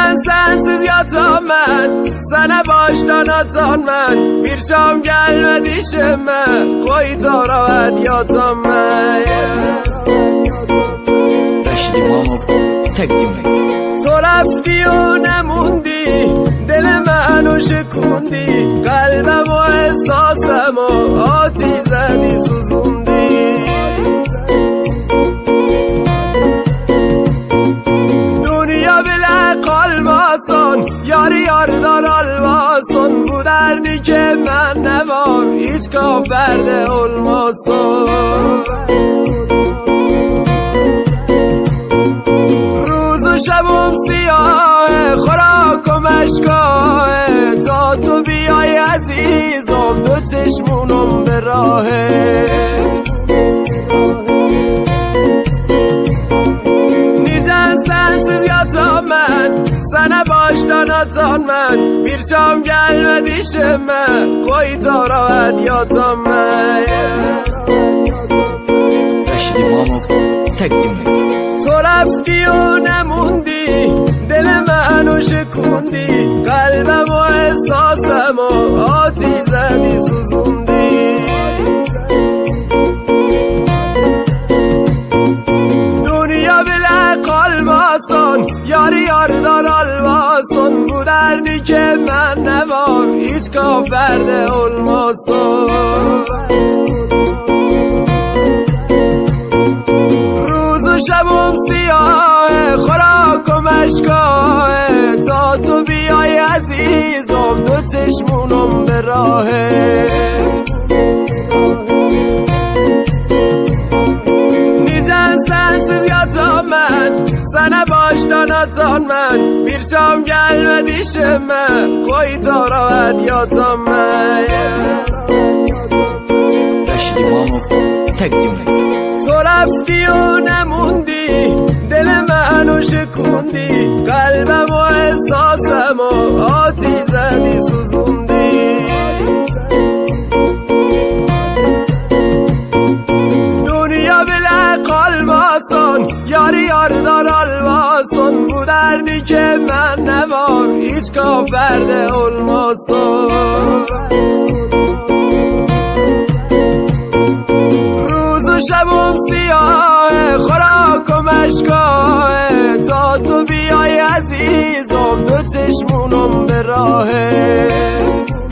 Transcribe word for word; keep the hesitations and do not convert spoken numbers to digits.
Nican sensiz yatamam, sana baştan atanmam. Bir şam gelmedi işime, koy taravet yatamam. Rashid İmamov təqdim edir. تو رفتی و نموندی، دل منو شکوندی، قلبم و احساسم و آتی زدی سوزوندی. دنیا بله قلباسان، یاری یاردار الواسان. Bu derdi که من نوار، hiç kaferde olmasın. شبم سیاه، خوراک و مشکاه. تا تو بیای عزیزم، دو چشمونم به راهه. Nican sensiz yatamam, sana baştan atanmam. Bir şam gelmedi işime, koy taravet yatamam. Rashid İmamov təqdim edir. تو رفتی و نموندی، دل منو شکوندی، قلبم و احساسم و آتی زدی سوزوندی. دنیا بله قلباسان، یاری یاردار الواسان. Bu derdi که من نوار، hiç kaferde olmasın. شبم سیاه، خوراک و مشکاه. تا تو بیای عزیزم، دو چشمونم به راهه. Nican sensiz yatamam, sana baştan atanmam. Bir şam gelmedi işime, koy taravet yatamam. Rashid İmamov təqdim edir. تو رفتی و نموندی، دل منو شکوندی، قلبم و احساسم و آتی زدی سوزوندی. دنیا بله قلباسان، یاری یاردار الواسان. Bu derdi که من نوار، hiç kaferde olmasın. شبم سیاه، خوراک و مشکاه. تا تو بیای عزیزم، دو چشمونم به راهه.